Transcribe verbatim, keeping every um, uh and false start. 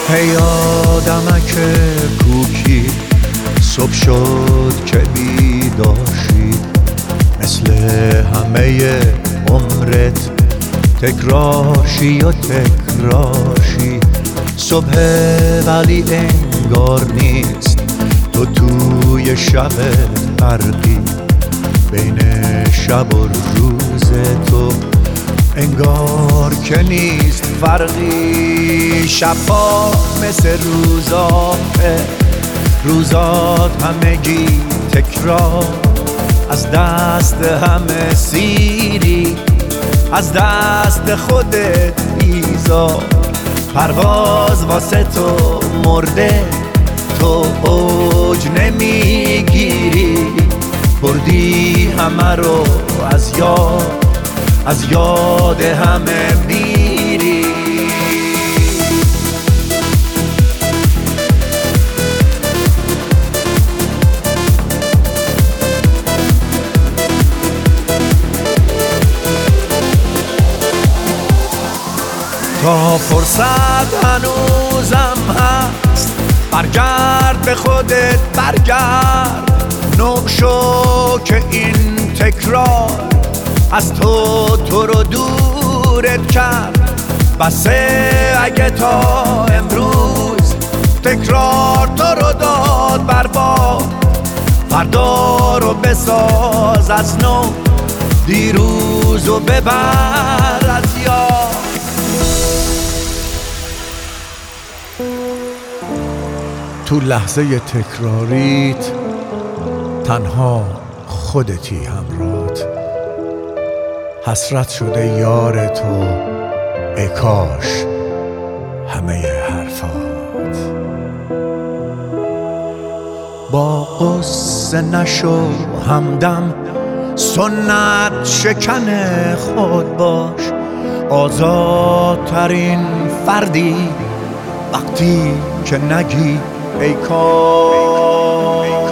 ای آدمک کوکی صبح شد که بیداشی، مثل همه عمرت تکرارشی و تکرارشی. صبح ولی انگار نیست، تو توی شب برقی، بین شب و روز تو انگار که نیست فرقی. شبا مثل روزاته، روزات همگی تکرار، از دست همه سیری، از دست خودت بیزار. پرواز واسه تو مرده، تو اوج نمیگیری، بردی همه رو از یاد، از یاد همه میری. تا فرصت هنوزم هست، برگرد به خودت برگرد. نوع شو که این تکرار از تو تو رو دورت کرد. بسه اگه تا امروز تکرار تو رو داد برباد، فردا رو بساز از نو، دیروز رو ببر از یاد. تو لحظه تکراریت تنها خودتی همراهت، حسرت شده یار تو ای کاش همه حرفات. با قصه نشو همدم، سنت شکن خود باش. آزادترین فردی وقتی که نگی ای کاش.